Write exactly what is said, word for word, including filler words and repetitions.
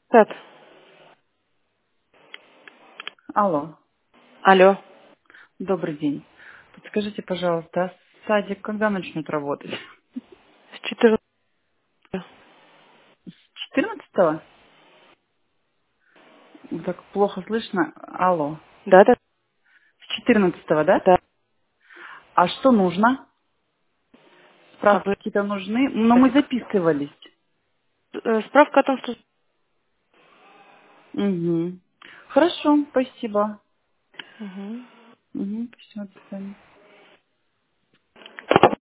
Сад. Алло, Алло. добрый день. Подскажите, пожалуйста, а садик когда начнут работать? С четырнадцатого. четырнадцатого? Так плохо слышно. Алло. Да, да, С четырнадцатого, да? да. А что нужно? А Справки вы какие-то нужны? Но мы садик. записывались. Э, Справка о том, что... Угу. Хорошо, спасибо. Мгм. Угу, спасибо, до свидания.